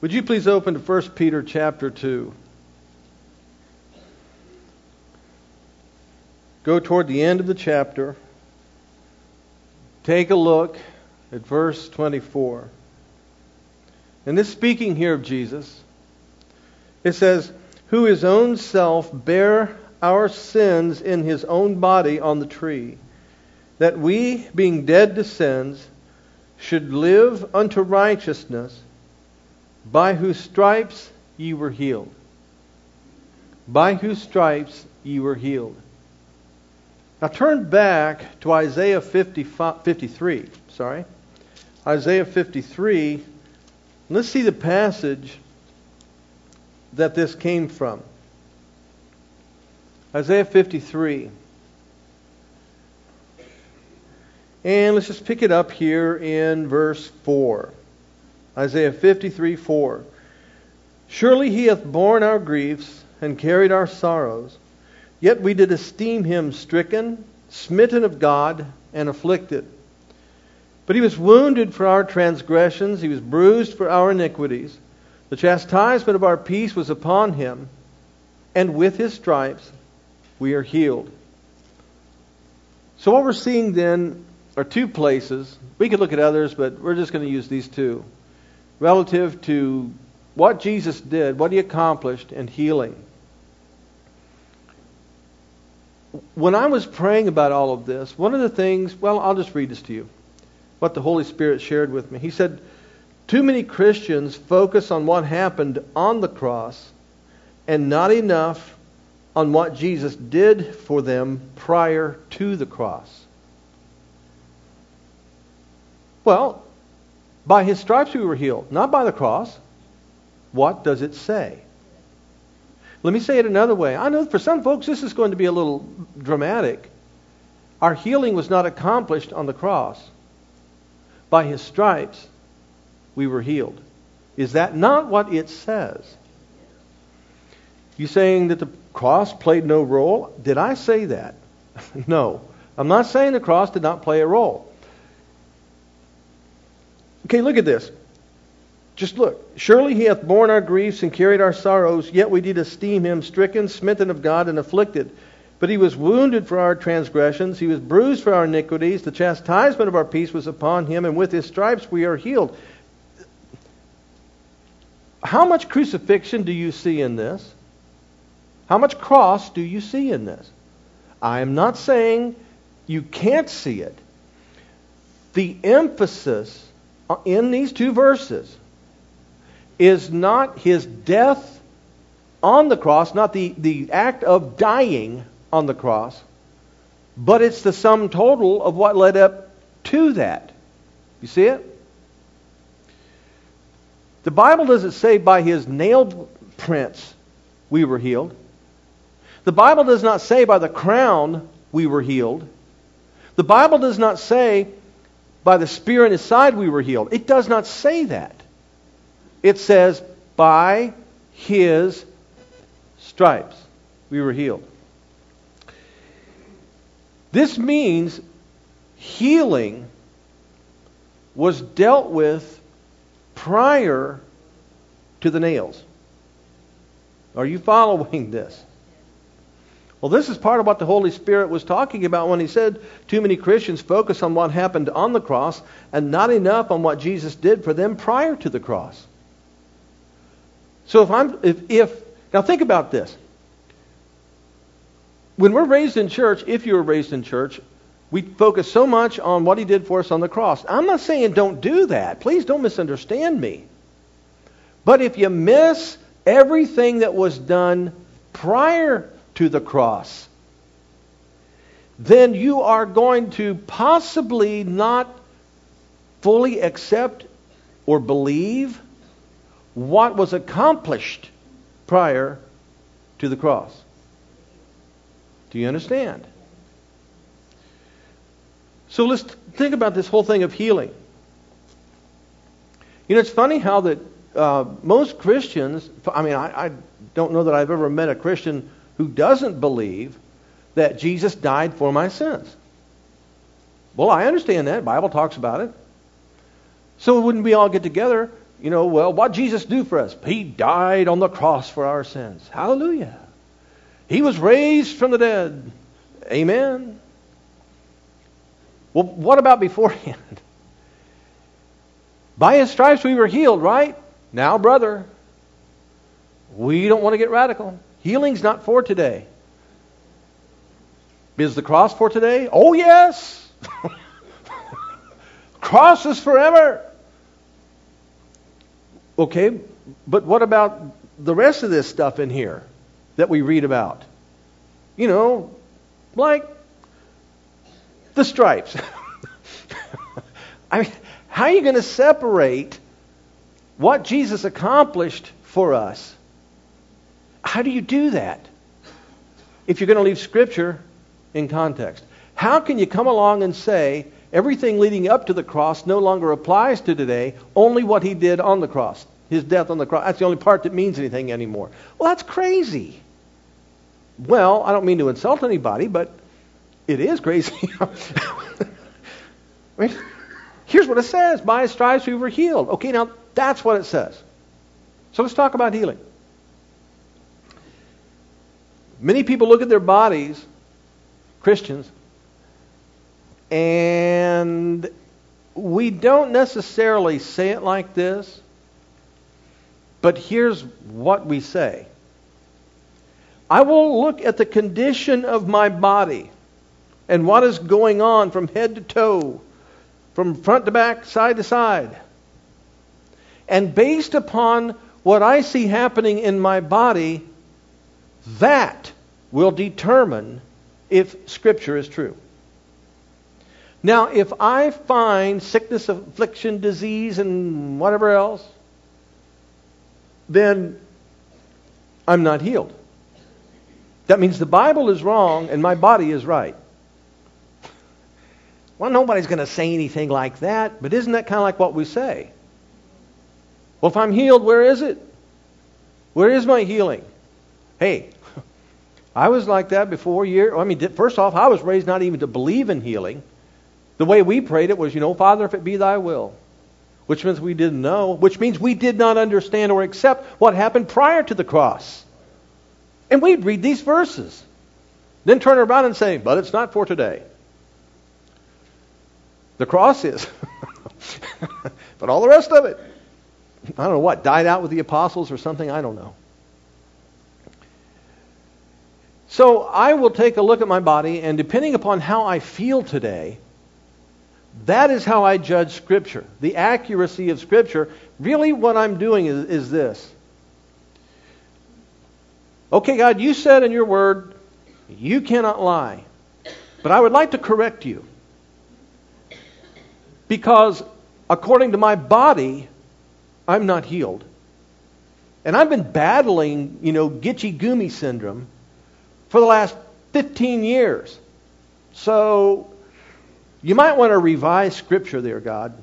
Would you please open to 1 Peter chapter 2? Go toward the end of the chapter. Take a look at verse 24. And this speaking here of Jesus, it says, who his own self bare our sins in his own body on the tree, that we, being dead to sins, should live unto righteousness, by whose stripes ye were healed. By whose stripes ye were healed. Now turn back to Isaiah 53. Isaiah 53. Let's see the passage that this came from. Isaiah 53. And let's just pick it up here in verse 4. Isaiah 53, 4. Surely he hath borne our griefs and carried our sorrows. Yet we did esteem him stricken, smitten of God, and afflicted. But he was wounded for our transgressions, he was bruised for our iniquities. The chastisement of our peace was upon him, and with his stripes we are healed. So what we're seeing then are two places. We could look at others, but we're just going to use these two. Relative to what Jesus did, what he accomplished, and healing. When I was praying about all of this, one of the things, I'll just read this to you. What the Holy Spirit shared with me. He said, too many Christians focus on what happened on the cross and not enough on what Jesus did for them prior to the cross. Well, by his stripes we were healed, not by the cross. What does it say? Let me say it another way. I know for some folks this is going to be a little dramatic. Our healing was not accomplished on the cross. By his stripes we were healed. Is that not what it says? You saying that the cross played no role? Did I say that? No. I'm not saying the cross did not play a role. Okay, look at this. Just look. Surely he hath borne our griefs and carried our sorrows, yet we did esteem him stricken, smitten of God, and afflicted. But he was wounded for our transgressions, he was bruised for our iniquities, the chastisement of our peace was upon him, and with his stripes we are healed. How much crucifixion do you see in this? How much cross do you see in this? I am not saying you can't see it. The emphasis in these two verses is not his death on the cross, not the act of dying on the cross, but it's the sum total of what led up to that. You see it? The Bible doesn't say by his nail prints we were healed. The Bible does not say by the crown we were healed. The Bible does not say by the spear in his side we were healed. It does not say that. It says by his stripes we were healed. This means healing was dealt with prior to the nails. Are you following this? Well, this is part of what the Holy Spirit was talking about when he said too many Christians focus on what happened on the cross and not enough on what Jesus did for them prior to the cross. So now think about this. When we're raised in church, if you were raised in church, we focus so much on what he did for us on the cross. I'm not saying don't do that. Please don't misunderstand me. But if you miss everything that was done prior to the cross, then you are going to possibly not fully accept or believe what was accomplished prior to the cross. Do you understand? So let's think about this whole thing of healing. You know, it's funny how that most Christians, I don't know that I've ever met a Christian who doesn't believe that Jesus died for my sins. Well, I understand that. The Bible talks about it. So wouldn't we all get together? well, what did Jesus do for us? He died on the cross for our sins. Hallelujah. He was raised from the dead. Amen. Well, what about beforehand? By His stripes we were healed, right? Now, brother, we don't want to get radical. Healing's not for today. Is the cross for today? Oh, yes. Cross is forever. Okay, but what about the rest of this stuff in here that we read about? Like the stripes. I mean, how are you going to separate what Jesus accomplished for us? How do you do that if you're going to leave Scripture in context? How can you come along and say everything leading up to the cross no longer applies to today, only what He did on the cross, His death on the cross? That's the only part that means anything anymore. Well, that's crazy. Well, I don't mean to insult anybody, but it is crazy. I mean, here's what it says. By His stripes we were healed. Okay, now that's what it says. So let's talk about healing. Many people look at their bodies, Christians, and we don't necessarily say it like this, but here's what we say. I will look at the condition of my body and what is going on from head to toe, from front to back, side to side. And based upon what I see happening in my body, that will determine if Scripture is true. Now, if I find sickness, affliction, disease, and whatever else, then I'm not healed. That means the Bible is wrong and my body is right. Well, nobody's going to say anything like that, but isn't that kind of like what we say? Well, if I'm healed, where is it? Where is my healing? Hey, I was like that before. First off, I was raised not even to believe in healing. The way we prayed it was, Father, if it be Thy will. Which means we didn't know. Which means we did not understand or accept what happened prior to the cross. And we'd read these verses. Then turn around and say, but it's not for today. The cross is. But all the rest of it, I don't know what, died out with the apostles or something, I don't know. So I will take a look at my body, and depending upon how I feel today, that is how I judge Scripture. The accuracy of Scripture. Really what I'm doing is this. Okay, God, you said in your word, you cannot lie. But I would like to correct you. Because according to my body, I'm not healed. And I've been battling, Gitchy-Gummy syndrome for the last 15 years. So you might want to revise Scripture there, God.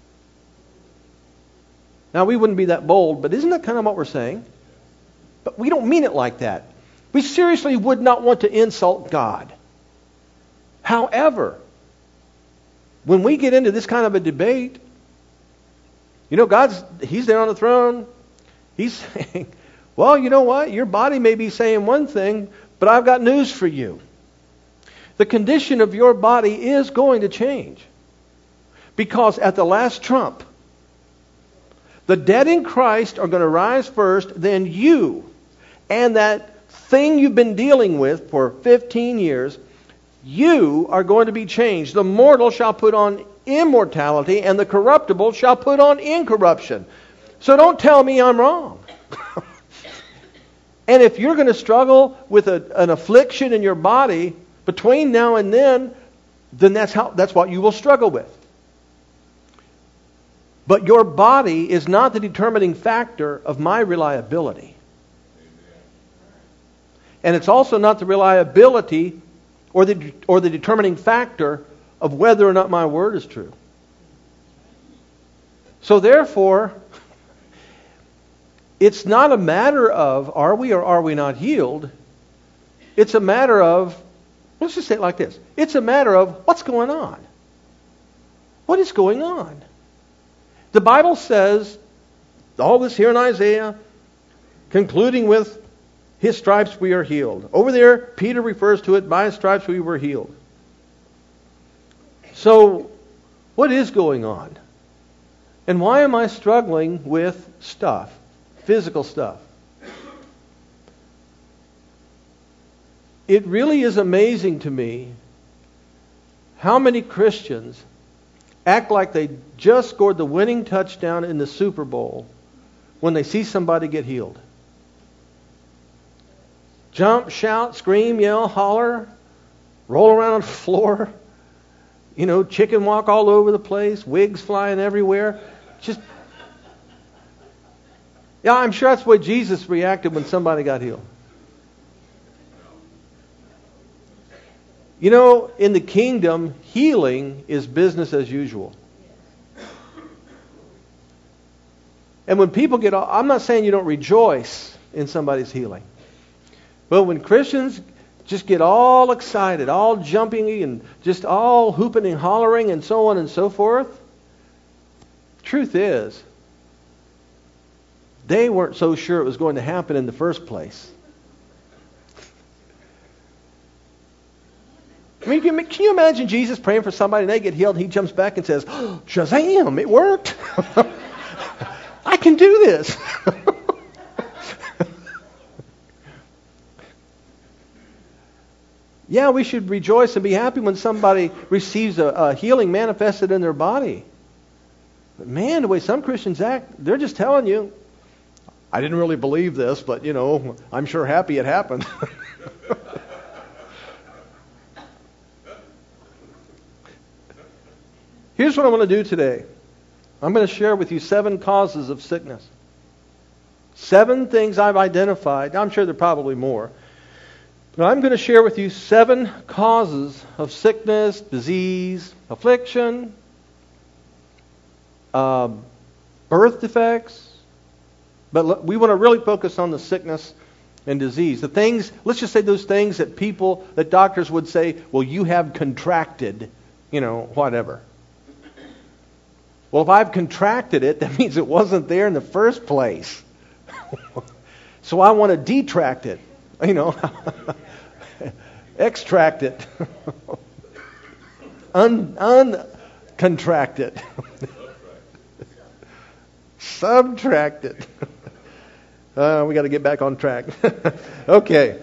Now, we wouldn't be that bold, but isn't that kind of what we're saying? But we don't mean it like that. We seriously would not want to insult God. However, when we get into this kind of a debate, He's there on the throne. He's saying, well, you know what? Your body may be saying one thing, but I've got news for you. The condition of your body is going to change. Because at the last trump, the dead in Christ are going to rise first, then you, and that thing you've been dealing with for 15 years, you are going to be changed. The mortal shall put on immortality, and the corruptible shall put on incorruption. So don't tell me I'm wrong. And if you're going to struggle with an affliction in your body between now and then that's what you will struggle with. But your body is not the determining factor of my reliability. And it's also not the reliability or the determining factor of whether or not my word is true. So therefore, it's not a matter of are we or are we not healed. It's a matter of, let's just say it like this. It's a matter of what's going on. What is going on? The Bible says all this here in Isaiah, concluding with, His stripes we are healed. Over there, Peter refers to it, by His stripes we were healed. So, what is going on? And why am I struggling with stuff, physical stuff? It really is amazing to me how many Christians act like they just scored the winning touchdown in the Super Bowl when they see somebody get healed. Jump, shout, scream, yell, holler, roll around on the floor, chicken walk all over the place, wigs flying everywhere. I'm sure that's the way Jesus reacted when somebody got healed. In the kingdom, healing is business as usual. And when people I'm not saying you don't rejoice in somebody's healing. But when Christians just get all excited, all jumping and just all hooping and hollering and so on and so forth, truth is, they weren't so sure it was going to happen in the first place. I mean, can you imagine Jesus praying for somebody and they get healed and He jumps back and says, oh, Shazam, it worked. I can do this. Yeah, we should rejoice and be happy when somebody receives a healing manifested in their body. But man, the way some Christians act, they're just telling you, I didn't really believe this, but I'm sure happy it happened. Here's what I want to do today. I'm going to share with you 7 causes of sickness. 7 things I've identified. I'm sure there are probably more. But I'm going to share with you 7 causes of sickness, disease, affliction, birth defects. But we want to really focus on the sickness and disease. The things, let's just say those things that doctors would say, well, you have contracted, whatever. Well, if I've contracted it, that means it wasn't there in the first place. So I want to detract it, extract it, uncontract it, subtract it. We got to get back on track. Okay.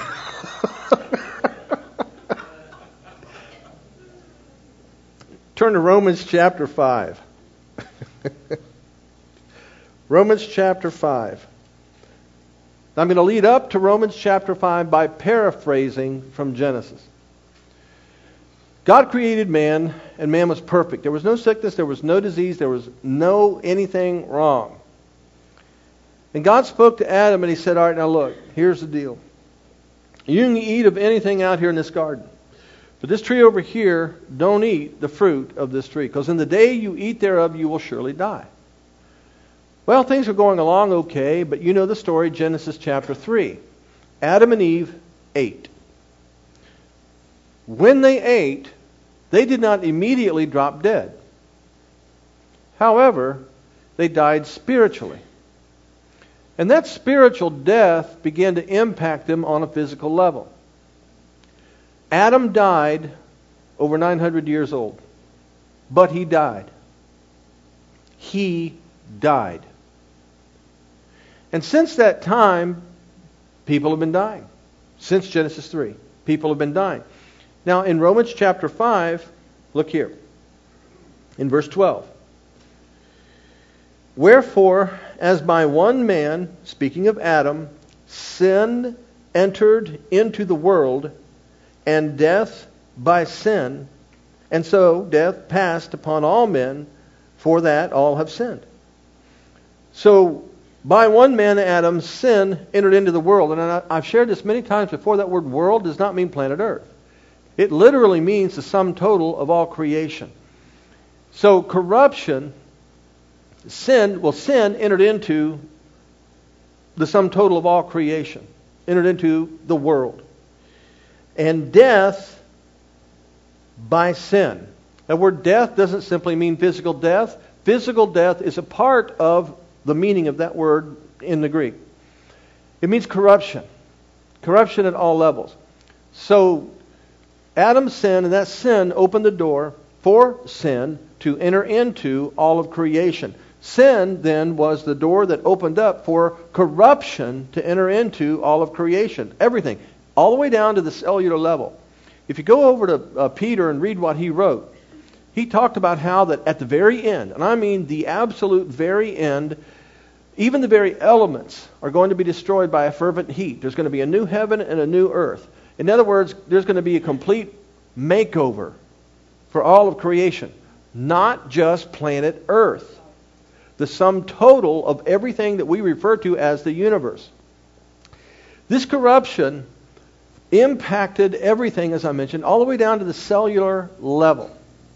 Turn to Romans chapter 5. Romans chapter 5. I'm going to lead up to Romans chapter 5 by paraphrasing from Genesis. God created man, and man was perfect. There was no sickness, there was no disease, there was no anything wrong. And God spoke to Adam and He said, all right, now look, here's the deal. You can eat of anything out here in this garden. But this tree over here, don't eat the fruit of this tree, because in the day you eat thereof, you will surely die. Well, things are going along okay, but you know the story, Genesis chapter 3. Adam and Eve ate. When they ate, they did not immediately drop dead. However, they died spiritually. And that spiritual death began to impact them on a physical level. Adam died over 900 years old. But he died. He died. And since that time, people have been dying. Since Genesis 3, people have been dying. Now, in Romans chapter 5, look here. In verse 12. Wherefore, as by one man, speaking of Adam, sin entered into the world, and death by sin, and so death passed upon all men, for that all have sinned. So, by one man, Adam, sin entered into the world. And I've shared this many times before. That word world does not mean planet Earth. It literally means the sum total of all creation. So corruption, sin entered into the sum total of all creation. Entered into the world. And death by sin. That word death doesn't simply mean physical death. Physical death is a part of the meaning of that word in the Greek. It means corruption. Corruption at all levels. So Adam's sin, and that sin opened the door for sin to enter into all of creation. Sin then was the door that opened up for corruption to enter into all of creation. Everything. All the way down to the cellular level. If you go over to Peter and read what he wrote, he talked about how that at the very end, and I mean the absolute very end, even the very elements are going to be destroyed by a fervent heat. There's going to be a new heaven and a new earth. In other words, there's going to be a complete makeover for all of creation. Not just planet Earth. The sum total of everything that we refer to as the universe. This corruption impacted everything, as I mentioned, all the way down to the cellular level.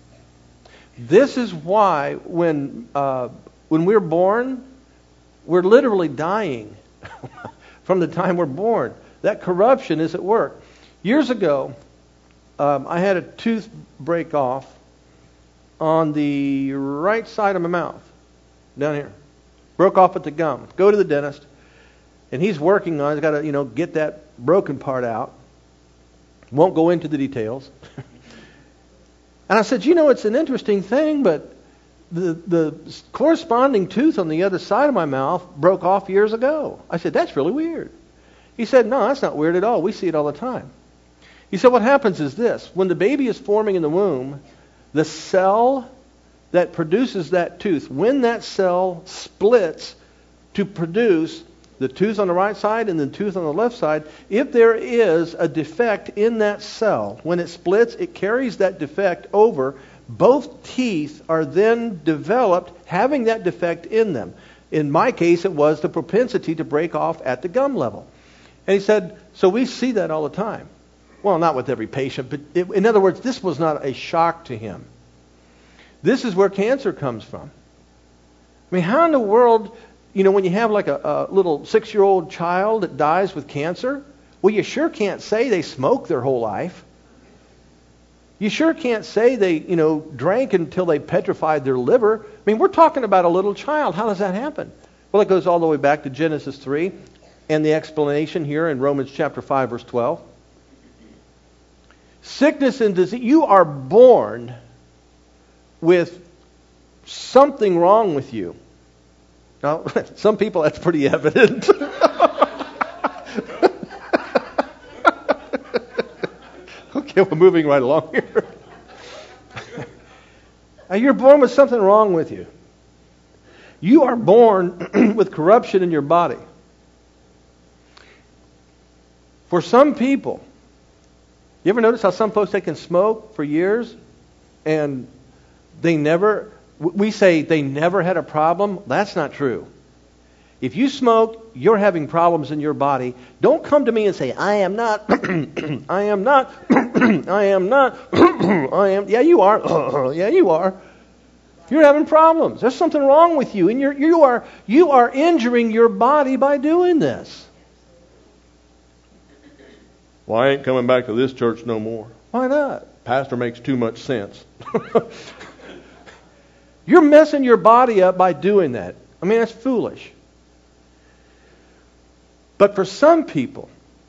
This is why when we're born, we're literally dying from the time we're born. That corruption is at work. Years ago, I had a tooth break off on the right side of my mouth, down here. Broke off at the gum. Go to the dentist, and he's working on it. He's got to, get that broken part out. Won't go into the details. And I said, it's an interesting thing, but the corresponding tooth on the other side of my mouth broke off years ago. I said, that's really weird. He said, no, that's not weird at all. We see it all the time. He said, what happens is this. When the baby is forming in the womb, the cell that produces that tooth, when that cell splits to produce the tooth on the right side and the tooth on the left side, if there is a defect in that cell, when it splits, it carries that defect over. Both teeth are then developed having that defect in them. In my case, it was the propensity to break off at the gum level. And he said, so we see that all the time. Well, not with every patient, but in other words, this was not a shock to him. This is where cancer comes from. I mean, how in the world, when you have like a little 6-year-old child that dies with cancer, well, you sure can't say they smoked their whole life. You sure can't say they, drank until they petrified their liver. I mean, we're talking about a little child. How does that happen? Well, it goes all the way back to Genesis 3 and the explanation here in Romans chapter 5, verse 12. Sickness and disease. You are born with something wrong with you. Now, some people that's pretty evident. Okay, we're moving right along here. Now, you're born with something wrong with you. You are born with corruption in your body. For some people, you ever notice how some folks, they can smoke for years and we say they never had a problem? That's not true. If you smoke, you're having problems in your body. Don't come to me and say, I am not, I am not, I am not, I am. Yeah, you are. Yeah, you are. You're having problems. There's something wrong with you. And you are injuring your body by doing this. Well, I ain't coming back to this church no more. Why not? Pastor makes too much sense. You're messing your body up by doing that. I mean, that's foolish. But for some people,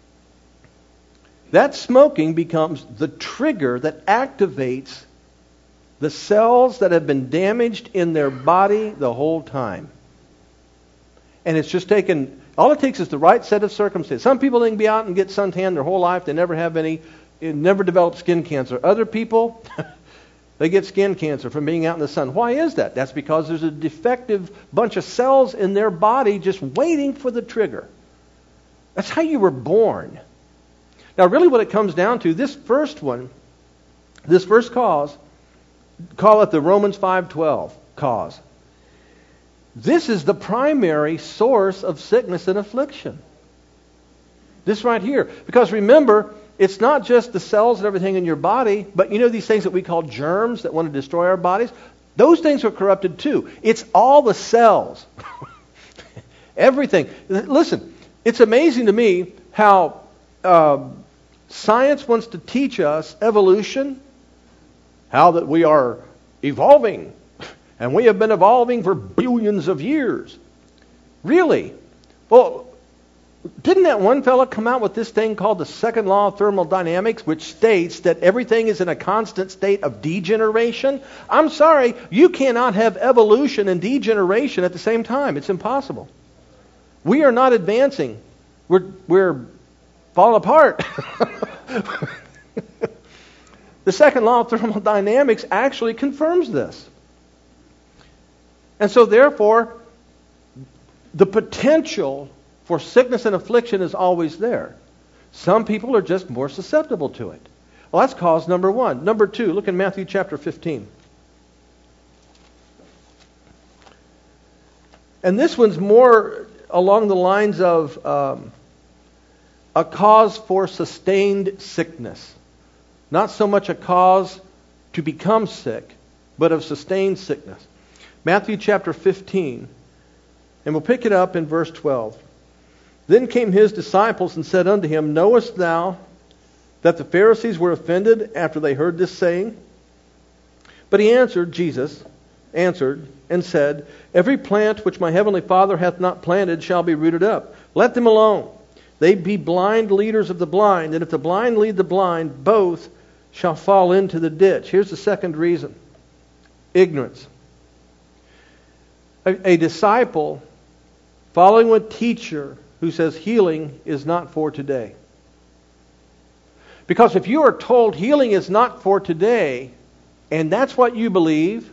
that smoking becomes the trigger that activates the cells that have been damaged in their body the whole time. And it's just taken, all it takes is the right set of circumstances. Some people, they can be out and get suntan their whole life. They never have never develop skin cancer. Other people, they get skin cancer from being out in the sun. Why is that? That's because there's a defective bunch of cells in their body just waiting for the trigger. That's how you were born. Now, really what it comes down to, this first cause, call it the Romans 5:12 cause. This is the primary source of sickness and affliction. This right here. Because remember, it's not just the cells and everything in your body, but these things that we call germs that want to destroy our bodies? Those things are corrupted too. It's all the cells. Everything. Listen, it's amazing to me how science wants to teach us evolution, how that we are evolving, and we have been evolving for billions of years. Really? Well, didn't that one fella come out with this thing called the second law of thermodynamics, which states that everything is in a constant state of degeneration? I'm sorry, you cannot have evolution and degeneration at the same time. It's impossible. We are not advancing. We're falling apart. The second law of thermodynamics actually confirms this. And so therefore, the potential for sickness and affliction is always there. Some people are just more susceptible to it. Well, that's cause number one. Number two, look in Matthew chapter 15. And this one's more along the lines of a cause for sustained sickness. Not so much a cause to become sick, but of sustained sickness. Matthew chapter 15, and we'll pick it up in verse 12. Then came his disciples and said unto him, Knowest thou that the Pharisees were offended after they heard this saying? But he answered, Jesus answered and said, Every plant which my heavenly Father hath not planted shall be rooted up. Let them alone. They be blind leaders of the blind, and if the blind lead the blind, both shall fall into the ditch. Here's the second reason. Ignorance. A disciple following a teacher who says healing is not for today. Because if you are told healing is not for today, and that's what you believe,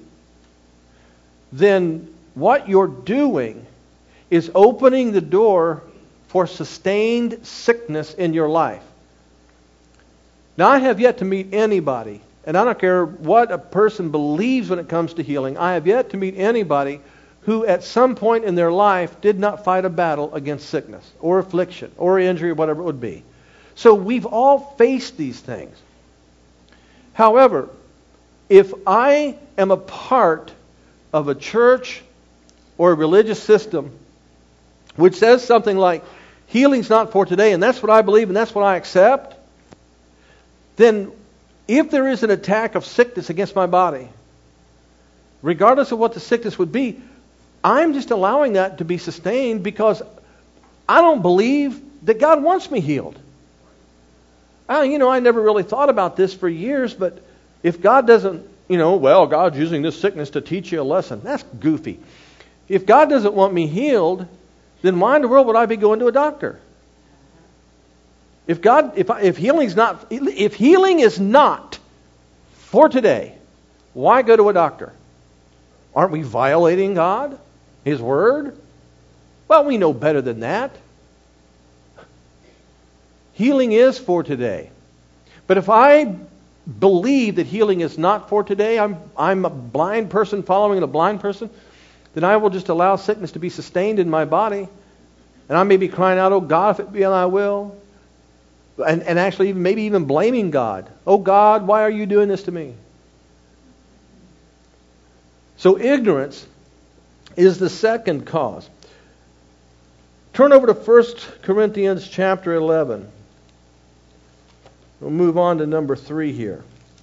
then what you're doing is opening the door for sustained sickness in your life. Now, I have yet to meet anybody, and I don't care what a person believes when it comes to healing, I have yet to meet anybody who at some point in their life did not fight a battle against sickness or affliction or injury or whatever it would be. So we've all faced these things. However, if I am a part of a church or a religious system which says something like, healing's not for today, and that's what I believe and that's what I accept, then if there is an attack of sickness against my body, regardless of what the sickness would be, I'm just allowing that to be sustained because I don't believe that God wants me healed. I never really thought about this for years, but if God doesn't, God's using this sickness to teach you a lesson. That's goofy. If God doesn't want me healed, then why in the world would I be going to a doctor? If healing is not for today, why go to a doctor? Aren't we violating God? His Word? Well, we know better than that. Healing is for today. But if I believe that healing is not for today, I'm a blind person following a blind person, then I will just allow sickness to be sustained in my body. And I may be crying out, oh God, if it be thy will. And actually maybe even blaming God. Oh God, why are you doing this to me? So ignorance is the second cause. Turn over to 1 Corinthians chapter 11. We'll move on to number 3 here.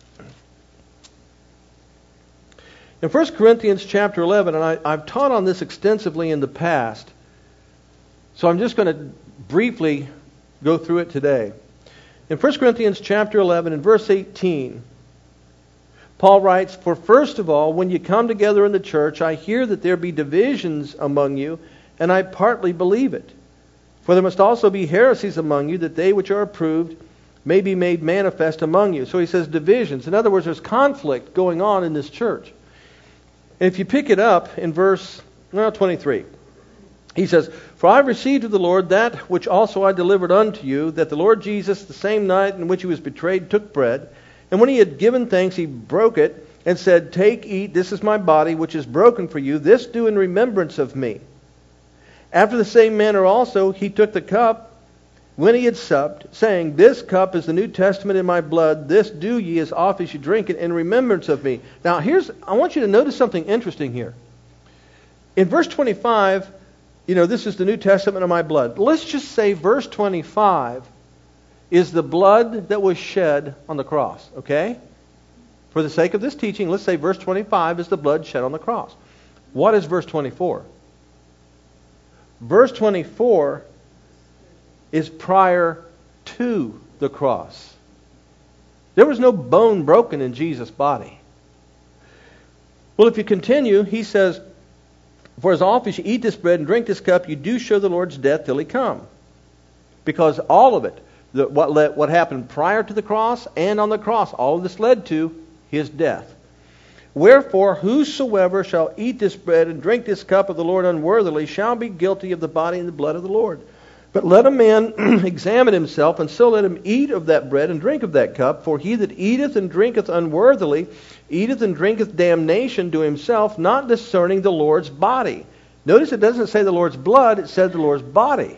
In 1 Corinthians chapter 11, and I've taught on this extensively in the past, so I'm just going to briefly go through it today. In 1 Corinthians chapter 11, in verse 18, Paul writes, For first of all, when you come together in the church, I hear that there be divisions among you, and I partly believe it. For there must also be heresies among you, that they which are approved may be made manifest among you. So he says divisions. In other words, there's conflict going on in this church. And if you pick it up in verse 23, he says, For I received of the Lord that which also I delivered unto you, that the Lord Jesus, the same night in which he was betrayed, took bread. And when he had given thanks, he broke it, and said, Take, eat, this is my body, which is broken for you. This do in remembrance of me. After the same manner also, he took the cup, when he had supped, saying, This cup is the New Testament in my blood. This do ye as oft as you drink it in remembrance of me. Now, I want you to notice something interesting here. In verse 25, this is the New Testament of my blood. Let's just say verse 25 is the blood that was shed on the cross, okay? For the sake of this teaching, let's say verse 25 is the blood shed on the cross. What is verse 24? Verse 24 is prior to the cross. There was no bone broken in Jesus' body. Well, if you continue, he says, for as often as you eat this bread and drink this cup, you do show the Lord's death till he come. Because all of it, what happened prior to the cross and on the cross, all of this led to his death. Wherefore, whosoever shall eat this bread and drink this cup of the Lord unworthily shall be guilty of the body and the blood of the Lord. But let a man examine himself, and so let him eat of that bread and drink of that cup. For he that eateth and drinketh unworthily eateth and drinketh damnation to himself, not discerning the Lord's body. Notice it doesn't say the Lord's blood, it said the Lord's body.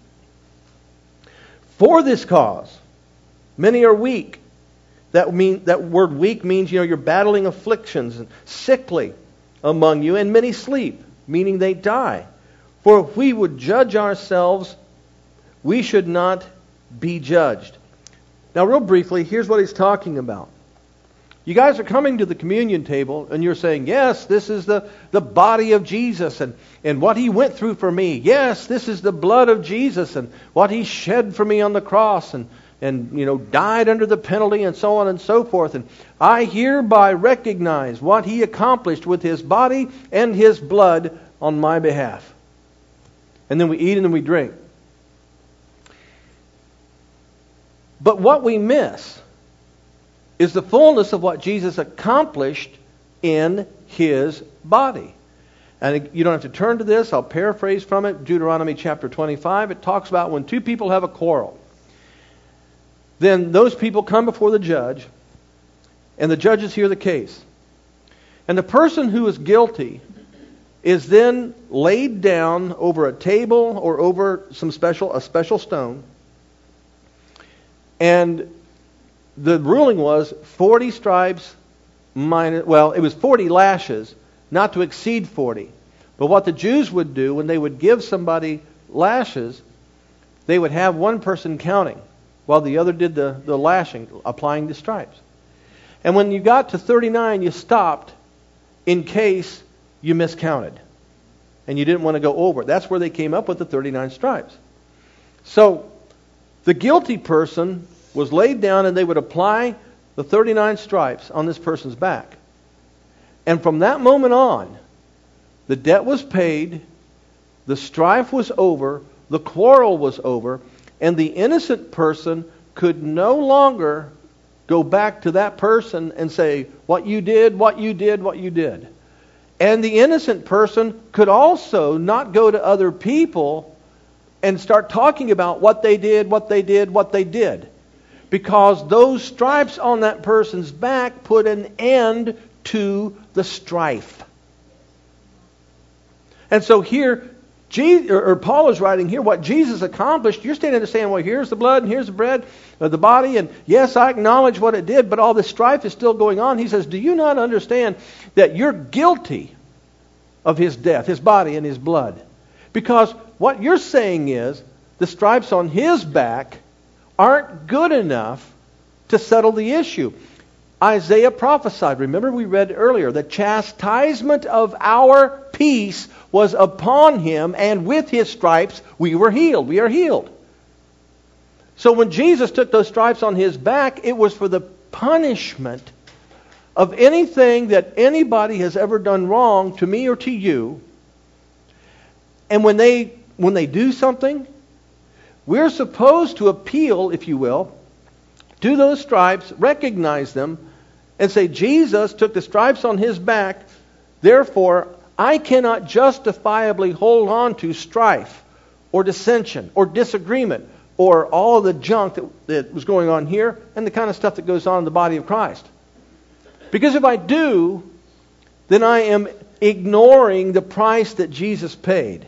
For this cause, many are weak. That word weak means, you're battling afflictions, and sickly among you, and many sleep, meaning they die. For if we would judge ourselves, we should not be judged. Now, real briefly, here's what he's talking about. You guys are coming to the communion table, and you're saying, yes, this is the body of Jesus, and what he went through for me. Yes, this is the blood of Jesus, and what he shed for me on the cross, and died under the penalty, and so on and so forth. And I hereby recognize what he accomplished with his body and his blood on my behalf. And then we eat and then we drink. But what we miss is the fullness of what Jesus accomplished in his body. And you don't have to turn to this. I'll paraphrase from it. Deuteronomy chapter 25. It talks about when two people have a quarrel. Then those people come before the judge, and the judges hear the case. And the person who is guilty is then laid down over a table or over a special stone. And the ruling was 40 stripes minus, it was 40 lashes, not to exceed 40. But what the Jews would do when they would give somebody lashes, they would have one person counting while the other did the lashing, applying the stripes. And when you got to 39, you stopped in case you miscounted. And you didn't want to go over. That's where they came up with the 39 stripes. So, the guilty person was laid down, and they would apply the 39 stripes on this person's back. And from that moment on, the debt was paid, the strife was over, the quarrel was over, and the innocent person could no longer go back to that person and say, what you did, what you did, what you did. And the innocent person could also not go to other people and start talking about what they did, what they did, what they did. Because those stripes on that person's back put an end to the strife. And so here, Paul is writing here what Jesus accomplished. You're standing there saying, well, here's the blood and here's the bread, the body, and yes, I acknowledge what it did, but all this strife is still going on. He says, do you not understand that you're guilty of his death, his body and his blood? Because what you're saying is the stripes on his back aren't good enough to settle the issue. Isaiah prophesied, remember we read earlier, the chastisement of our peace was upon him, and with his stripes we were healed. We are healed. So when Jesus took those stripes on his back, it was for the punishment of anything that anybody has ever done wrong to me or to you. And when they do something, we're supposed to appeal, if you will, to those stripes, recognize them, and say, Jesus took the stripes on his back, therefore I cannot justifiably hold on to strife or dissension or disagreement or all the junk that was going on here and the kind of stuff that goes on in the body of Christ. Because if I do, then I am ignoring the price that Jesus paid.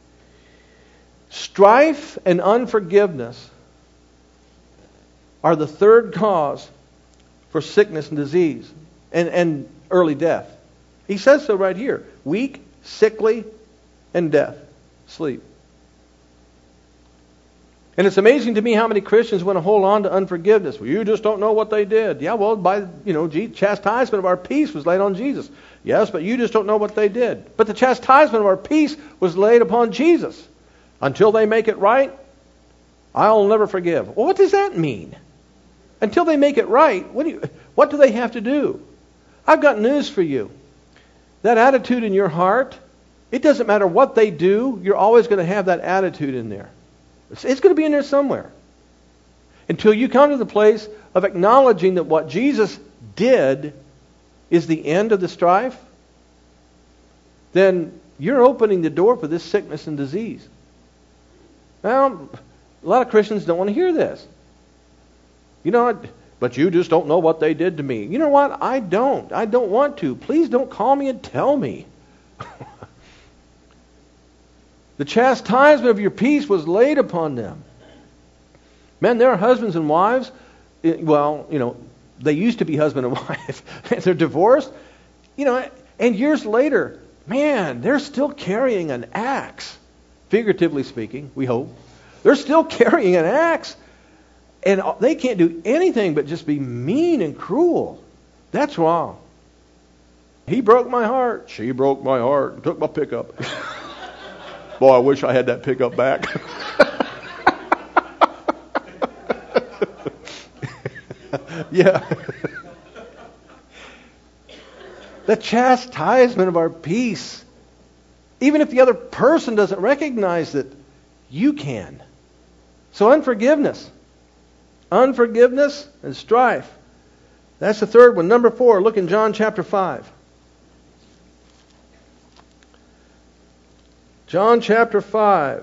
Strife and unforgiveness are the third cause for sickness and disease and early death. He says so right here. Weak, sickly, and death. Sleep. And it's amazing to me how many Christians want to hold on to unforgiveness. Well, you just don't know what they did. Yeah, well, chastisement of our peace was laid on Jesus. Yes, but you just don't know what they did. But the chastisement of our peace was laid upon Jesus. Until they make it right, I'll never forgive. Well, what does that mean? Until they make it right, what do they have to do? I've got news for you. That attitude in your heart, it doesn't matter what they do, you're always going to have that attitude in there. It's going to be in there somewhere. Until you come to the place of acknowledging that what Jesus did is the end of the strife, then you're opening the door for this sickness and disease. Well, a lot of Christians don't want to hear this. You know what? But you just don't know what they did to me. You know what? I don't. I don't want to. Please don't call me and tell me. The chastisement of your peace was laid upon them. Men, there are husbands and wives. Well, they used to be husband and wife. They're divorced. And years later, man, they're still carrying an axe. Figuratively speaking, we hope. They're still carrying an axe. And they can't do anything but just be mean and cruel. That's wrong. He broke my heart. She broke my heart and took my pickup. Boy, I wish I had that pickup back. Yeah. The chastisement of our peace. Even if the other person doesn't recognize it, you can. So unforgiveness and strife. That's the third one. Number 4, look in John chapter 5. John chapter 5.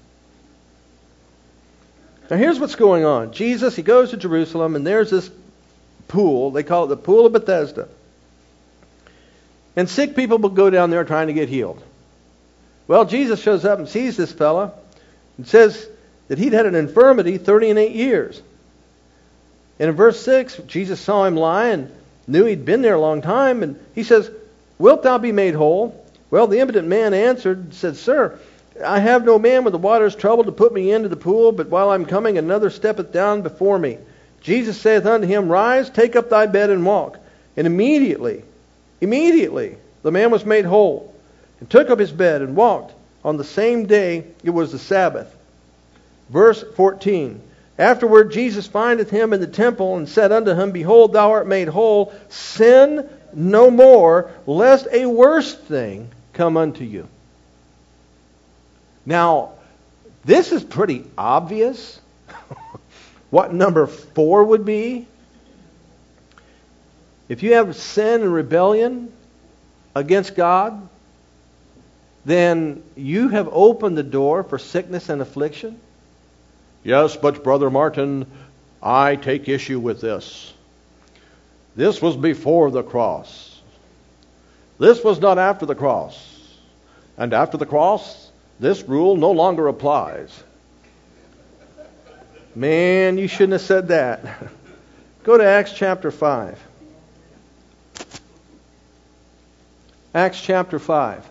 Now here's what's going on. Jesus, he goes to Jerusalem, and there's this pool. They call it the Pool of Bethesda. And sick people will go down there trying to get healed. Well, Jesus shows up and sees this fella and says that he'd had an infirmity 38 years. And in verse 6, Jesus saw him lie and knew he'd been there a long time. And he says, "Wilt thou be made whole?" Well, the impotent man answered and said, "Sir, I have no man when the water is troubled to put me into the pool, but while I'm coming, another steppeth down before me. Jesus saith unto him, Rise, take up thy bed and walk. And immediately, the man was made whole, and took up his bed and walked. On the same day it was the Sabbath." Verse 14. Afterward Jesus findeth him in the temple, and said unto him, Behold, thou art made whole. Sin no more, lest a worse thing come unto you. Now, this is pretty obvious. What number 4 would be? If you have sin and rebellion against God, then you have opened the door for sickness and affliction. Yes, but Brother Martin, I take issue with this. This was before the cross. This was not after the cross. And after the cross, this rule no longer applies. Man, you shouldn't have said that. Go to Acts chapter 5. Acts chapter 5.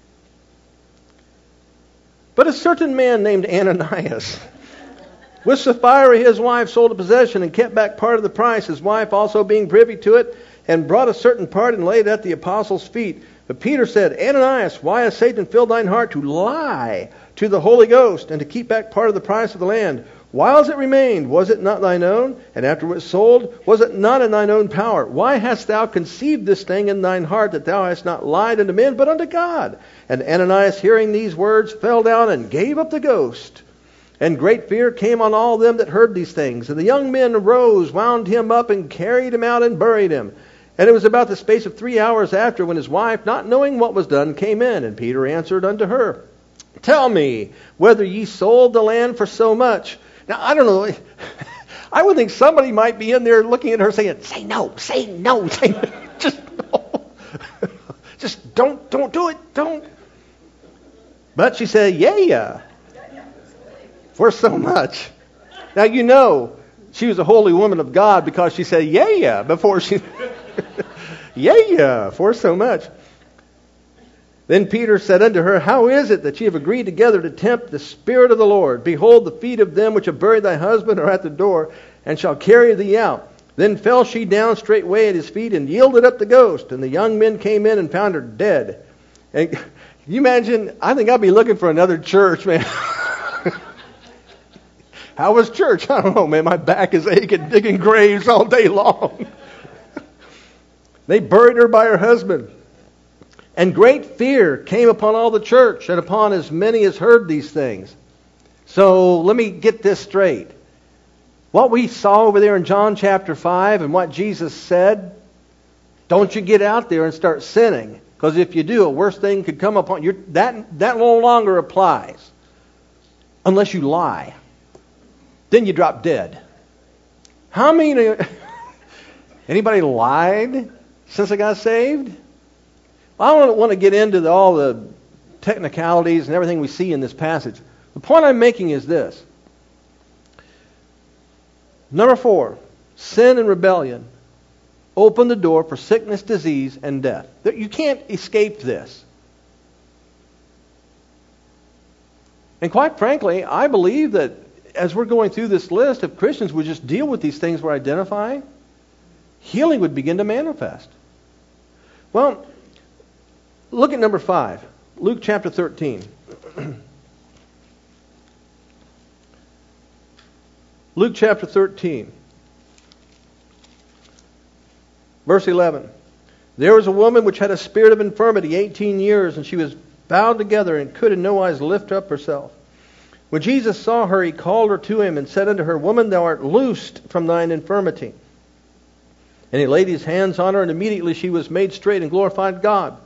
But a certain man named Ananias, with Sapphira his wife, sold a possession and kept back part of the price, his wife also being privy to it, and brought a certain part and laid it at the apostles' feet. But Peter said, Ananias, why has Satan filled thine heart to lie to the Holy Ghost, and to keep back part of the price of the land? Whiles it remained, was it not thine own? And after it was sold, was it not in thine own power? Why hast thou conceived this thing in thine heart, that thou hast not lied unto men, but unto God? And Ananias, hearing these words, fell down and gave up the ghost. And great fear came on all them that heard these things. And the young men arose, wound him up, and carried him out, and buried him. And it was about the space of 3 hours after, when his wife, not knowing what was done, came in. And Peter answered unto her, Tell me, whether ye sold the land for so much. Now, I don't know. I would think somebody might be in there looking at her saying, Say no, say no, say no. Just no. Just don't do it, don't. But she said, Yeah, for so much. Now, you know, she was a holy woman of God because she said, Yeah, before she... Yeah, for so much. Then Peter said unto her, How is it that ye have agreed together to tempt the Spirit of the Lord? Behold, the feet of them which have buried thy husband are at the door, and shall carry thee out. Then fell she down straightway at his feet, and yielded up the ghost. And the young men came in and found her dead. And can you imagine? I think I'd be looking for another church, man. How was church? I don't know, man. My back is aching, digging graves all day long. They buried her by her husband. And great fear came upon all the church and upon as many as heard these things. So let me get this straight. What we saw over there in John chapter 5 and what Jesus said, don't you get out there and start sinning. Because if you do, a worse thing could come upon you. That no longer applies. Unless you lie. Then you drop dead. How many... Anybody lied since I got saved? I don't want to get into all the technicalities and everything we see in this passage. The point I'm making is this. Number 4, sin and rebellion open the door for sickness, disease, and death. You can't escape this. And quite frankly, I believe that as we're going through this list, if Christians would just deal with these things we're identifying, healing would begin to manifest. Well, look at number 5, Luke chapter 13. Luke chapter 13, verse 11. There was a woman which had a spirit of infirmity 18 years, and she was bowed together and could in no wise lift up herself. When Jesus saw her, he called her to him and said unto her, Woman, thou art loosed from thine infirmity. And he laid his hands on her, and immediately she was made straight and glorified God.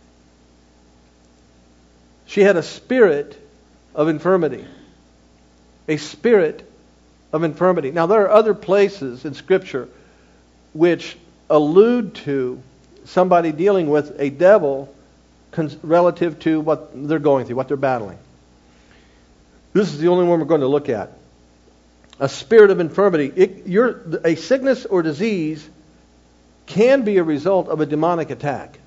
She had a spirit of infirmity. A spirit of infirmity. Now, there are other places in Scripture which allude to somebody dealing with a devil relative to what they're going through, what they're battling. This is the only one we're going to look at. A spirit of infirmity. A sickness or disease can be a result of a demonic attack.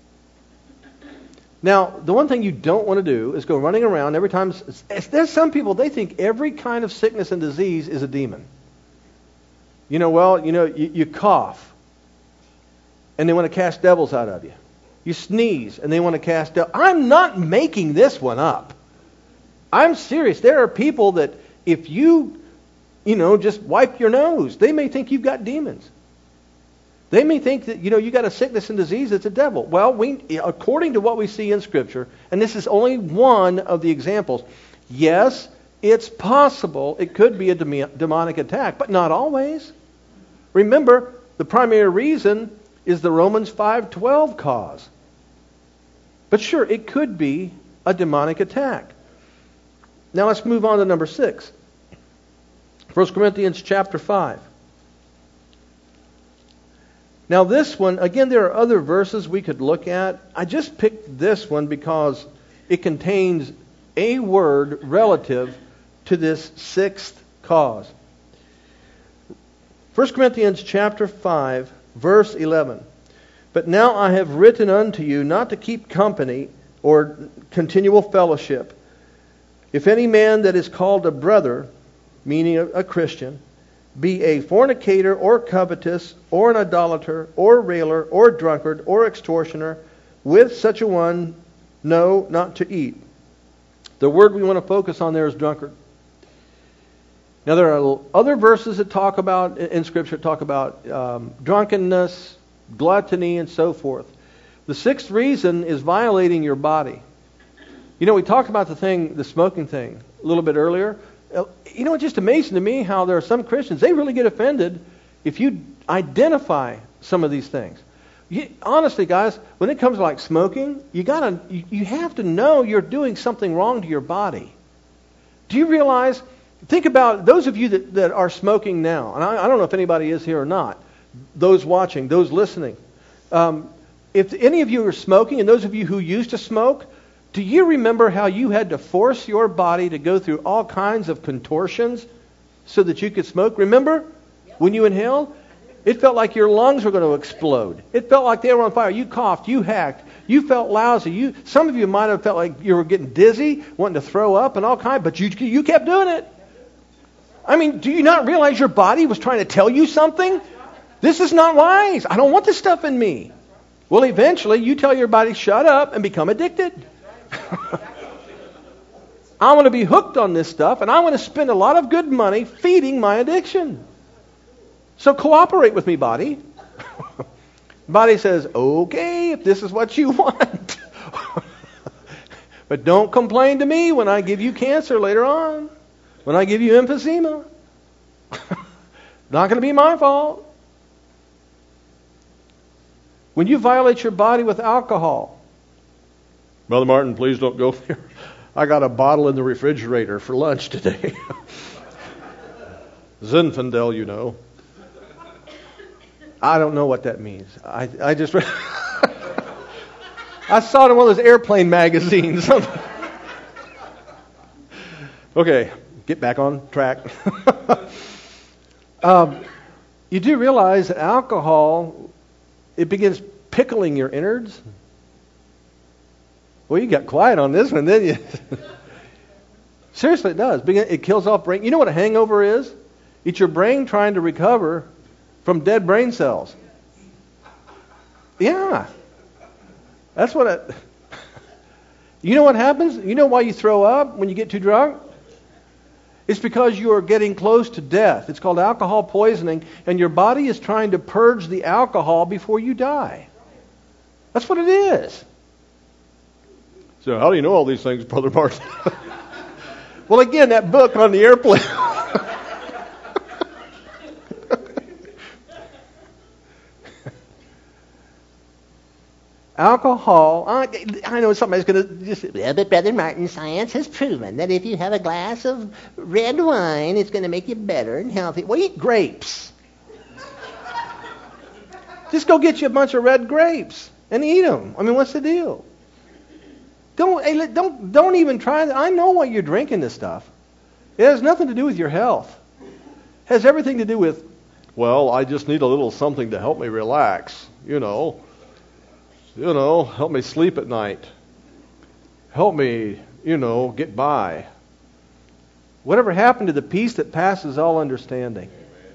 Now, the one thing you don't want to do is go running around every time. There's some people, they think every kind of sickness and disease is a demon. You cough, and they want to cast devils out of you. You sneeze, and they want to cast devils. I'm not making this one up. I'm serious. There are people that if you just wipe your nose, they may think you've got demons. They may think that, you got a sickness and disease that's a devil. Well, according to what we see in Scripture, and this is only one of the examples, yes, it's possible it could be a demonic attack, but not always. Remember, the primary reason is the Romans 5:12 cause. But sure, it could be a demonic attack. Now let's move on to number 6. 1 Corinthians chapter 5. Now this one, again, there are other verses we could look at. I just picked this one because it contains a word relative to this 6th cause. 1 Corinthians chapter 5, verse 11. But now I have written unto you not to keep company or continual fellowship. If any man that is called a brother, meaning a Christian, be a fornicator or covetous or an idolater or railer or drunkard or extortioner, with such a one, no, not to eat. The word we want to focus on there is drunkard. Now there are other verses that talk about, in Scripture, talk about drunkenness, gluttony, and so forth. The 6th reason is violating your body. We talked about the smoking thing a little bit earlier. It's just amazing to me how there are some Christians, they really get offended if you identify some of these things. Honestly, guys, when it comes to like smoking, you have to know you're doing something wrong to your body. Do you realize, think about those of you that are smoking now, and I don't know if anybody is here or not, those watching, those listening. If any of you are smoking, and those of you who used to smoke, do you remember how you had to force your body to go through all kinds of contortions so that you could smoke? Remember when you inhaled? It felt like your lungs were going to explode. It felt like they were on fire. You coughed. You hacked. You felt lousy. Some of you might have felt like you were getting dizzy, wanting to throw up and all kinds, but you kept doing it. I mean, do you not realize your body was trying to tell you something? This is not wise. I don't want this stuff in me. Well, eventually you tell your body, shut up, and become addicted. I want to be hooked on this stuff, and I want to spend a lot of good money feeding my addiction. So cooperate with me, body. Body says, okay, if this is what you want. But don't complain to me when I give you cancer later on. When I give you emphysema. Not going to be my fault. When you violate your body with alcohol. Brother Martin, please don't go there. I got a bottle in the refrigerator for lunch today. Zinfandel, you know. I don't know what that means. I just read I saw it in one of those airplane magazines. Okay, get back on track. You do realize that alcohol, it begins pickling your innards. Well, you got quiet on this one, didn't you? Seriously, it does. It kills off brain. You know what a hangover is? It's your brain trying to recover from dead brain cells. Yeah. That's what it... You know what happens? You know why you throw up when you get too drunk? It's because you are getting close to death. It's called alcohol poisoning, and your body is trying to purge the alcohol before you die. That's what it is. So how do you know all these things, Brother Martin? Well, again, that book on the airplane. Alcohol, I know somebody's going to just... Well, but Brother Martin, science has proven that if you have a glass of red wine, it's going to make you better and healthy. Well, eat grapes. Just go get you a bunch of red grapes and eat them. I mean, what's the deal? Don't even try. I know why you're drinking this stuff. It has nothing to do with your health. It has everything to do with, well, I just need a little something to help me relax, you know, help me sleep at night. Help me, get by. Whatever happened to the peace that passes all understanding?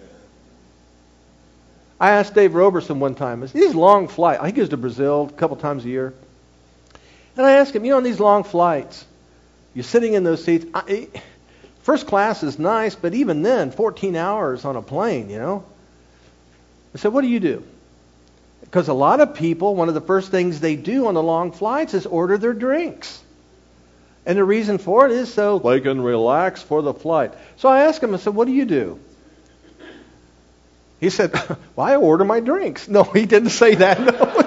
I asked Dave Roberson one time, these long flights, he goes to Brazil a couple times a year. And I asked him, on these long flights, you're sitting in those seats. First class is nice, but even then, 14 hours on a plane, I said, what do you do? Because a lot of people, one of the first things they do on the long flights is order their drinks. And the reason for it is so they can relax for the flight. So I asked him, I said, what do you do? He said, well, I order my drinks. No, he didn't say that.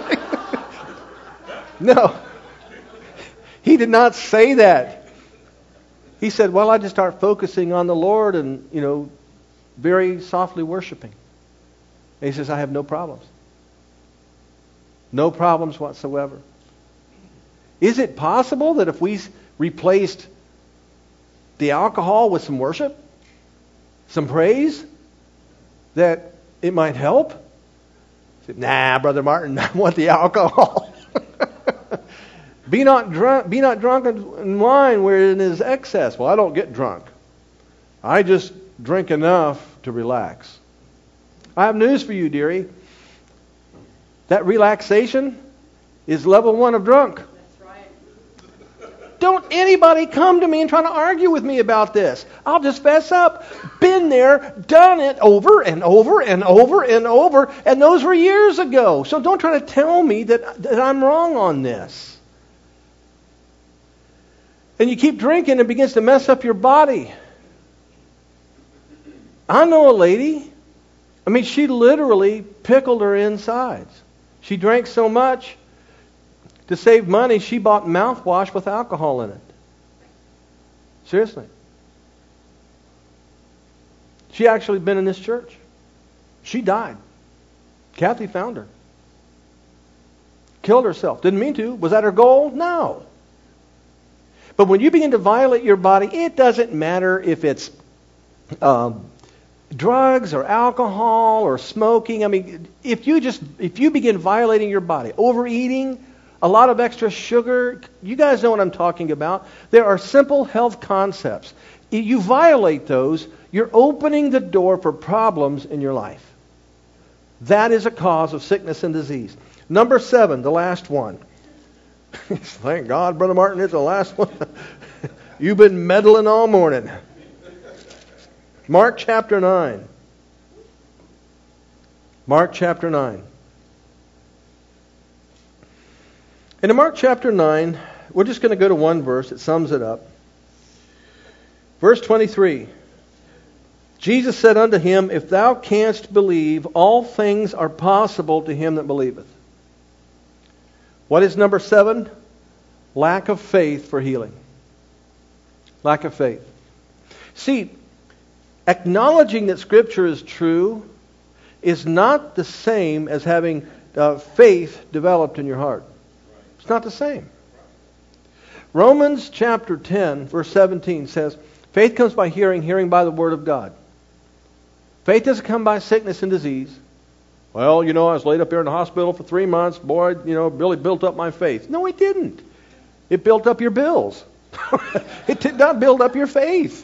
No. No. He did not say that. He said, well, I just start focusing on the Lord and, very softly worshiping. And he says, I have no problems. No problems whatsoever. Is it possible that if we replaced the alcohol with some worship, some praise, that it might help? I said, nah, Brother Martin, I want the alcohol. Be not drunk in wine wherein is excess. Well, I don't get drunk. I just drink enough to relax. I have news for you, dearie. That relaxation is level 1 of drunk. That's right. Don't anybody come to me and try to argue with me about this. I'll just fess up. Been there, done it over and over and over and over, and those were years ago. So don't try to tell me that I'm wrong on this. And you keep drinking, it begins to mess up your body. I know a lady, she literally pickled her insides. She drank so much, to save money, she bought mouthwash with alcohol in it. Seriously. She actually been in this church. She died. Kathy found her. Killed herself. Didn't mean to. Was that her goal? No. But when you begin to violate your body, it doesn't matter if it's drugs or alcohol or smoking. I mean, if you begin violating your body, overeating, a lot of extra sugar, you guys know what I'm talking about. There are simple health concepts. If you violate those, you're opening the door for problems in your life. That is a cause of sickness and disease. Number 7, the last one. Thank God, Brother Martin, it's the last one. You've been meddling all morning. Mark chapter 9. Mark chapter 9. And in Mark chapter 9, we're just going to go to one verse. It sums it up. Verse 23. Jesus said unto him, If thou canst believe, all things are possible to him that believeth. What is number 7? Lack of faith for healing. Lack of faith. See, acknowledging that Scripture is true is not the same as having faith developed in your heart. It's not the same. Romans chapter 10, verse 17 says, Faith comes by hearing, hearing by the Word of God. Faith doesn't come by sickness and disease. Well, I was laid up here in the hospital for 3 months. Boy, really built up my faith. No, it didn't. It built up your bills. It did not build up your faith.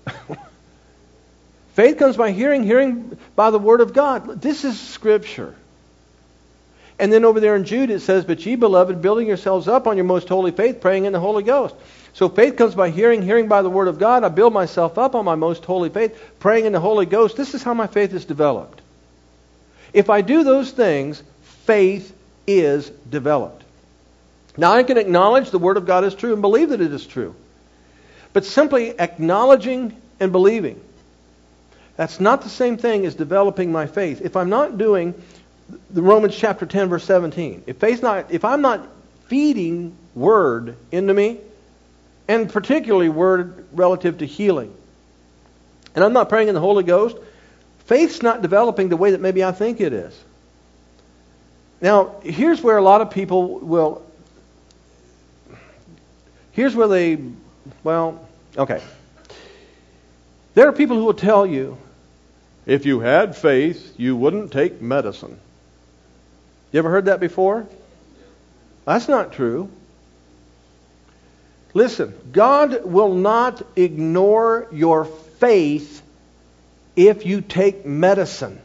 Faith comes by hearing, hearing by the Word of God. This is Scripture. And then over there in Jude it says, But ye, beloved, building yourselves up on your most holy faith, praying in the Holy Ghost. So faith comes by hearing, hearing by the Word of God. I build myself up on my most holy faith, praying in the Holy Ghost. This is how my faith is developed. If I do those things, faith is developed. Now I can acknowledge the Word of God is true and believe that it is true. But simply acknowledging and believing, that's not the same thing as developing my faith. If I'm not doing the Romans chapter 10 verse 17, if I'm not feeding Word into me, and particularly Word relative to healing, and I'm not praying in the Holy Ghost, faith's not developing the way that maybe I think it is. Now, here's where a lot of people will... Here's where they... Well, okay. There are people who will tell you, if you had faith, you wouldn't take medicine. You ever heard that before? That's not true. Listen, God will not ignore your faith if you take medicine.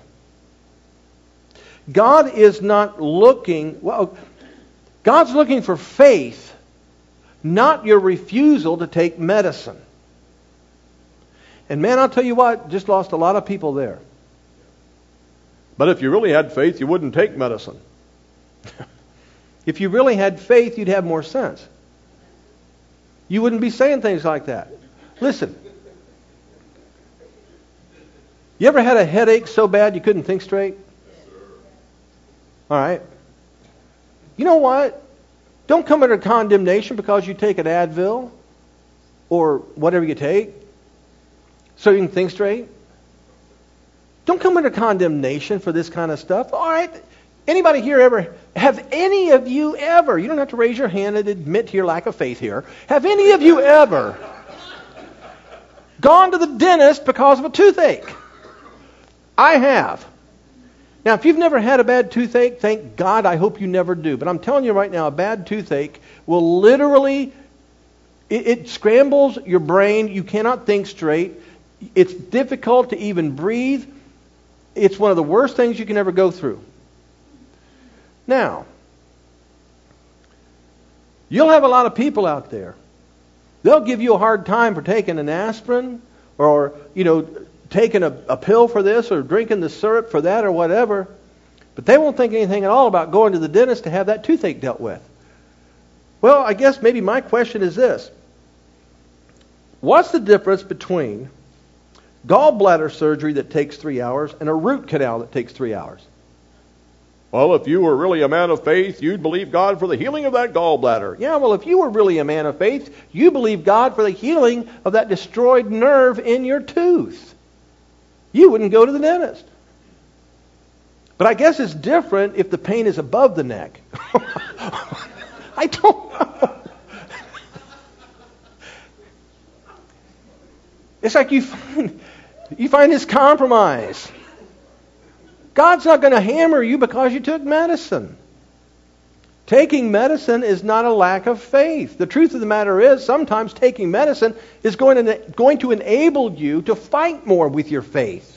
God is not looking... Well, God's looking for faith, not your refusal to take medicine. And man, I'll tell you what, just lost a lot of people there. But if you really had faith, you wouldn't take medicine. If you really had faith, you'd have more sense. You wouldn't be saying things like that. Listen. You ever had a headache so bad you couldn't think straight? All right. You know what? Don't come under condemnation because you take an Advil or whatever you take so you can think straight. Don't come under condemnation for this kind of stuff. All right. Anybody here ever, have any of you ever, you don't have to raise your hand and admit to your lack of faith here, have any of you ever gone to the dentist because of a toothache? I have. Now, if you've never had a bad toothache, thank God, I hope you never do. But I'm telling you right now, a bad toothache will literally, it scrambles your brain. You cannot think straight. It's difficult to even breathe. It's one of the worst things you can ever go through. Now, you'll have a lot of people out there. They'll give you a hard time for taking an aspirin or, taking a pill for this or drinking the syrup for that or whatever. But they won't think anything at all about going to the dentist to have that toothache dealt with. Well, I guess maybe my question is this. What's the difference between gallbladder surgery that takes 3 hours and a root canal that takes 3 hours? Well, if you were really a man of faith, you'd believe God for the healing of that gallbladder. Yeah, well, if you were really a man of faith, you believe God for the healing of that destroyed nerve in your tooth. You wouldn't go to the dentist. But I guess it's different if the pain is above the neck. I don't know. It's like you find... You find this compromise. God's not going to hammer you because you took medicine. Taking medicine is not a lack of faith. The truth of the matter is, sometimes taking medicine is going to enable you to fight more with your faith.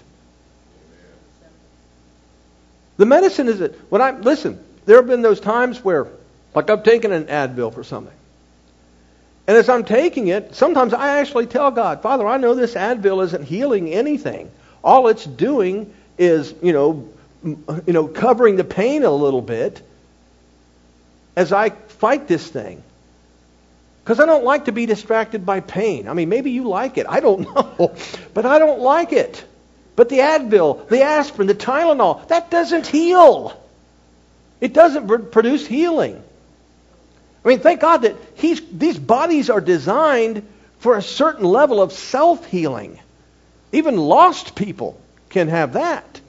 The medicine is it. Listen, there have been those times where, like I've taken an Advil for something. And as I'm taking it, sometimes I actually tell God, Father, I know this Advil isn't healing anything. All it's doing is, covering the pain a little bit as I fight this thing. Because I don't like to be distracted by pain. I mean, maybe you like it. I don't know. But I don't like it. But the Advil, the aspirin, the Tylenol, that doesn't heal. It doesn't produce healing. I mean, thank God that these bodies are designed for a certain level of self-healing. Even lost people can have that.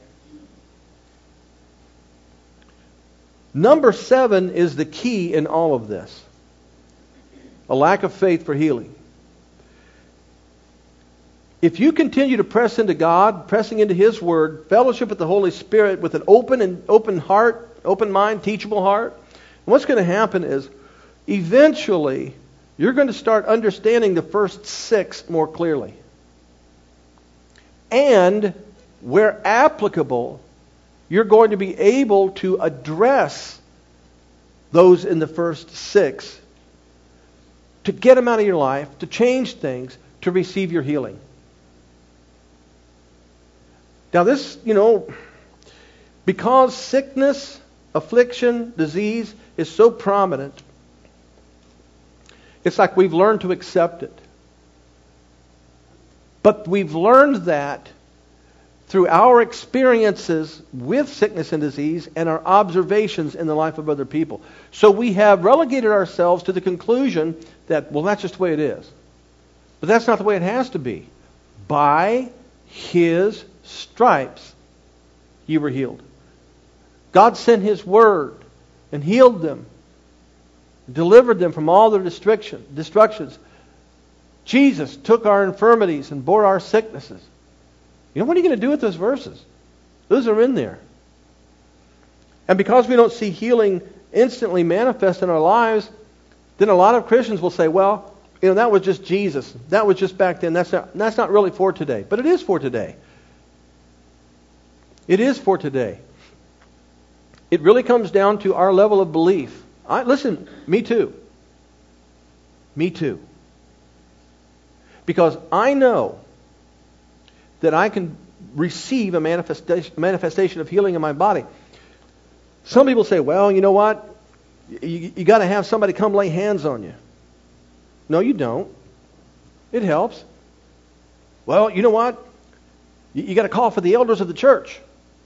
Number 7 is the key in all of this. A lack of faith for healing. If you continue to press into God, pressing into His Word, fellowship with the Holy Spirit with an open heart, open mind, teachable heart, what's going to happen is eventually you're going to start understanding the first 6 more clearly. And where applicable, you're going to be able to address those in the first 6 to get them out of your life, to change things, to receive your healing. Now this, because sickness, affliction, disease is so prominent, it's like we've learned to accept it. But we've learned that through our experiences with sickness and disease and our observations in the life of other people. So we have relegated ourselves to the conclusion that, well, that's just the way it is. But that's not the way it has to be. By His stripes, ye were healed. God sent His Word and healed them, delivered them from all their destructions. Jesus took our infirmities and bore our sicknesses. What are you going to do with those verses? Those are in there. And because we don't see healing instantly manifest in our lives, then a lot of Christians will say, well, that was just Jesus. That was just back then. That's not really for today. But it is for today. It is for today. It really comes down to our level of belief. Listen, me too. Me too. Because I know that I can receive a manifestation of healing in my body. Some people say, well, you know what? You got to have somebody come lay hands on you. No, you don't. It helps. Well, you know what? You got to call for the elders of the church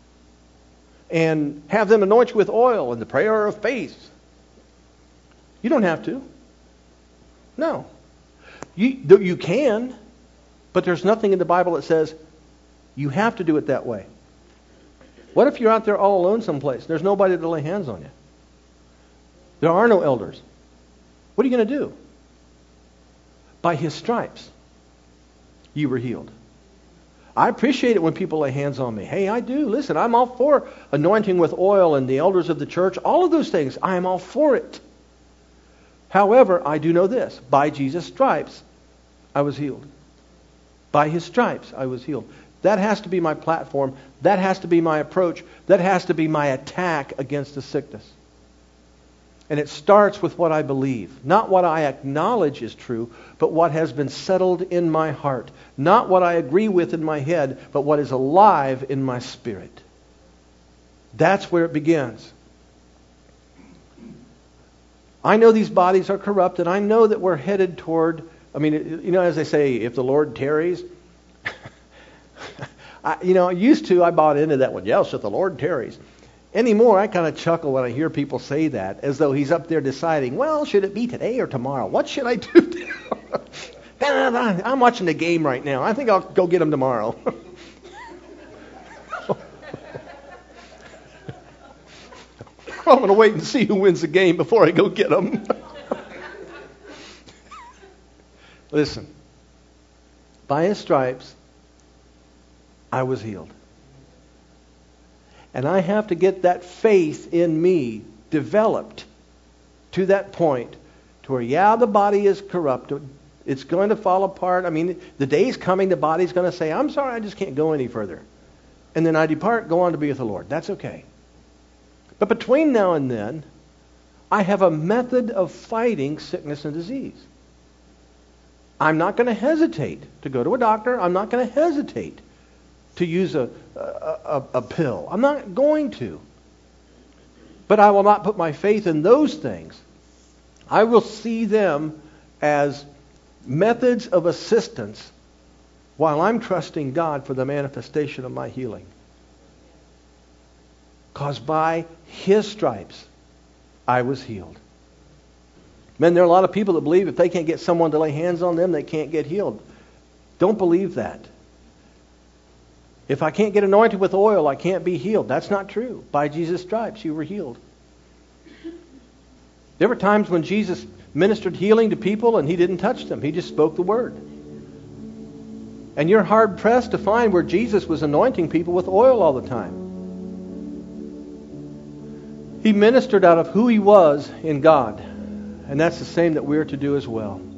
and have them anoint you with oil and the prayer of faith. You don't have to. No. You can, but there's nothing in the Bible that says you have to do it that way. What if you're out there all alone someplace? There's nobody to lay hands on you. There are no elders. What are you going to do? By His stripes, you were healed. I appreciate it when people lay hands on me. Hey, I do. Listen, I'm all for anointing with oil and the elders of the church. All of those things, I am all for it. However, I do know this. By Jesus' stripes, I was healed. By His stripes, I was healed. That has to be my platform. That has to be my approach. That has to be my attack against the sickness. And it starts with what I believe. Not what I acknowledge is true, but what has been settled in my heart. Not what I agree with in my head, but what is alive in my spirit. That's where it begins. I know these bodies are corrupt, and I know that we're headed toward, as they say, if the Lord tarries. I bought into that one. Yes, if the Lord tarries. Anymore, I kind of chuckle when I hear people say that, as though He's up there deciding, well, should it be today or tomorrow? What should I do? I'm watching the game right now. I think I'll go get them tomorrow. I'm going to wait and see who wins the game before I go get them. Listen, by His stripes, I was healed. And I have to get that faith in me developed to that point to where, yeah, the body is corrupted. It's going to fall apart. I mean, the day's coming, the body's going to say, I'm sorry, I just can't go any further. And then I depart, go on to be with the Lord. That's okay. But between now and then, I have a method of fighting sickness and disease. I'm not going to hesitate to go to a doctor. I'm not going to hesitate to use a pill. I'm not going to. But I will not put my faith in those things. I will see them as methods of assistance while I'm trusting God for the manifestation of my healing. Because by His stripes, I was healed. Men, there are a lot of people that believe if they can't get someone to lay hands on them, they can't get healed. Don't believe that. If I can't get anointed with oil, I can't be healed. That's not true. By Jesus' stripes, you were healed. There were times when Jesus ministered healing to people and He didn't touch them. He just spoke the word. And you're hard-pressed to find where Jesus was anointing people with oil all the time. He ministered out of who He was in God. And that's the same that we're to do as well.